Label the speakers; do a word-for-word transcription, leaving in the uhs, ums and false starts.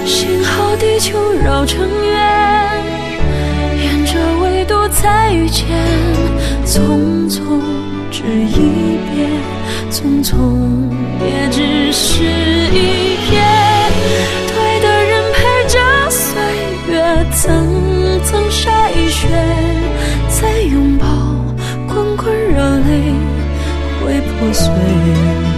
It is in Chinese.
Speaker 1: 幸好地球绕成圆，沿着纬度再遇见，匆匆只一别，匆匆也只是一瞥。对的人陪着岁月层层筛选，再拥抱滚滚热泪会破碎。